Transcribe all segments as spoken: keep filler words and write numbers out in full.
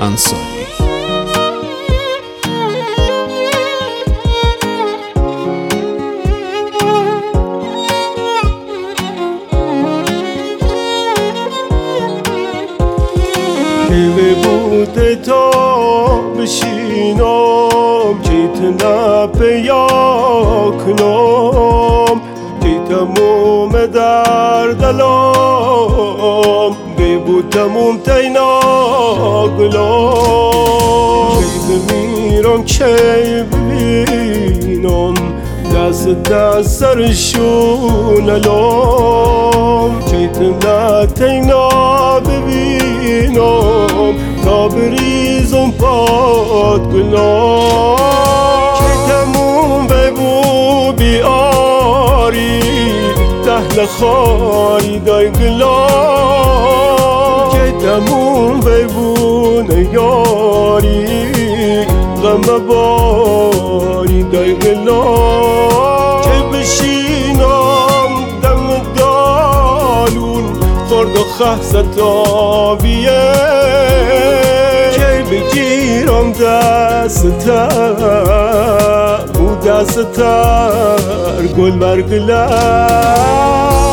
انصاری. که بوده تا بشینم چیت نپیا کنم که تموم در دلم بود تموم تینا گلم کی بمیرم کی ببینم دست دست سرشون الام کی تمنا تینا ببینم تا بریزم پاد گلم کی تموم ببو بیاری تهل خاری دای گلم کی تموم ببونه یاری غم باری دای گلم کی بشینم دم دالون خورد و خه ستابیه کی بگیرم دستتر او دستتر گل برگلم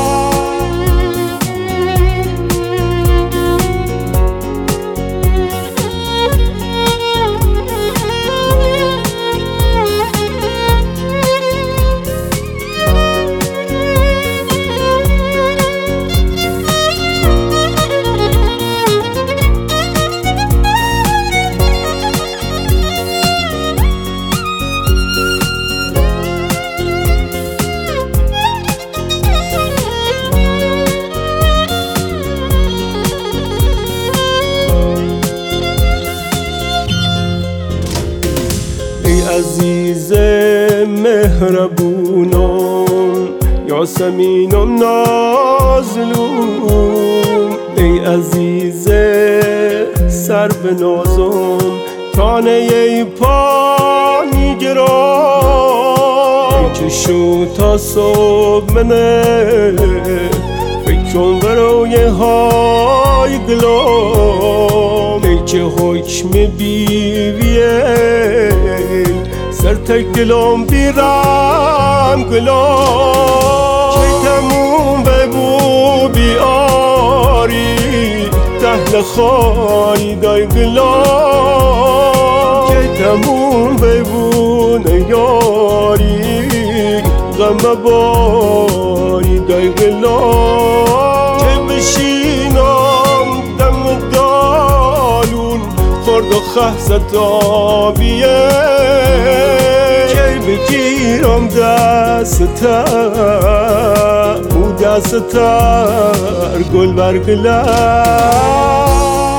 عزیز مهربونم یاسمینم نازلون ای عزیز سر به نازم تانه ای پا میگرم ای چشو تا صبح منه فکرم برای های گلام ای که حکم بیویه سر تگلم بیرم گلام کی تموم ببو بیاری تهل خاری دای گلام کی تموم ببو نیاری غم باری دای گلام کی بشینم دم دالون خورد و خه ستابیه کی بگیرم دستتر او دستتر گل برگلم